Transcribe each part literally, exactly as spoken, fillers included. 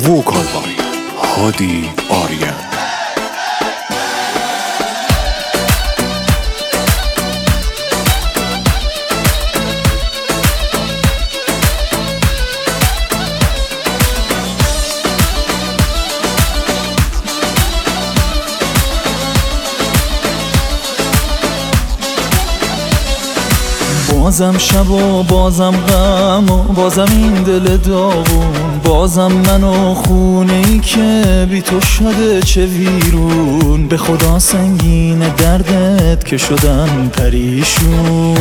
ووکال بای هادی آریان. بازم شب و بازم غم و بازم این دل داغون، بازم من و خونه ای که بی تو شده چه ویرون. به خدا سنگین دردت که شدم پریشون.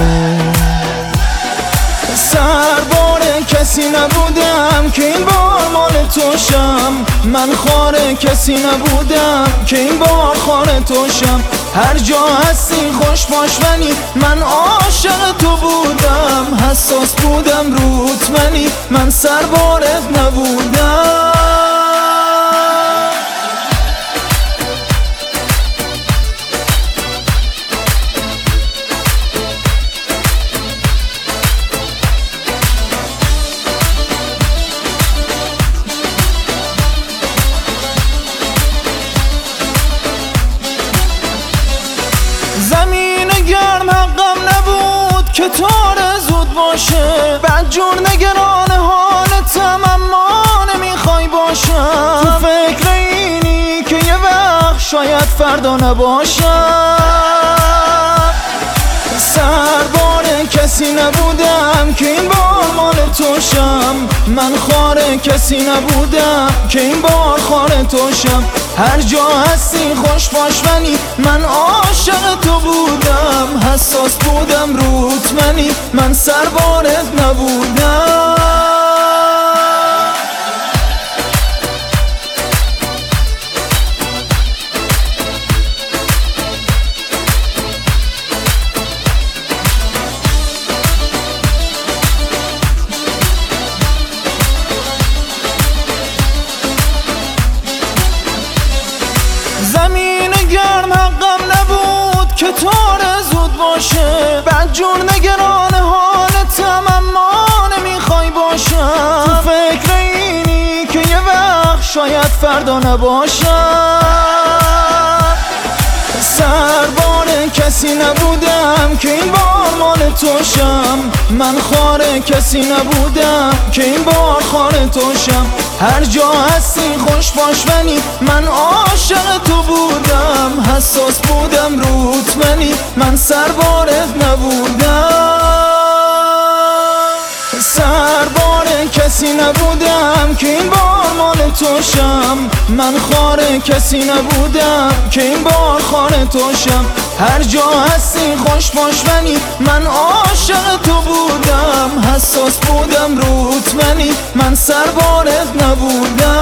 سربار کسی نبودم که این بار مال توشم، من خار کسی نبودم که این بار خار توشم. هر جا هستی خوش باش منی، من عاشق تو بودم، حساس بودم روت منی، من سربارت نبودم. زمین گرم حقم نبود که تار زود باشه، بعد جور نگران حالتم اما نمیخوای باشم. تو فکر اینی که یه وقت شاید فردا نباشم. سربار کسی نبودم که این بار مال توشم، من خار کسی نبودم که این بار خار توشم. هر جا هستی خوش باش منی، من عاشق تو بودم، حساس بودم روت منی، من سربارت نبودم. زمین گرم حقم نبود که تار زود باشه، بعد جور نگران حالتم اما نمیخوای باشم. تو فکر اینی که یه وقت شاید فردا نباشم. سربار کسی نبودم که این بار مال توشم، من خار کسی نبودم که این بار خار توشم. هر جا هستی خوش باش منی، من عاشق تو بودم، حساس بودم روت منی، من سربارت نبودم. سربار کسی نبودم که این بار مال توشم، من خار کسی نبودم که این بار خار توشم. هر جا هستی خوش باش منی، من عاشق تو بودم، حساس بودم روت منی، من سربارت نبودم.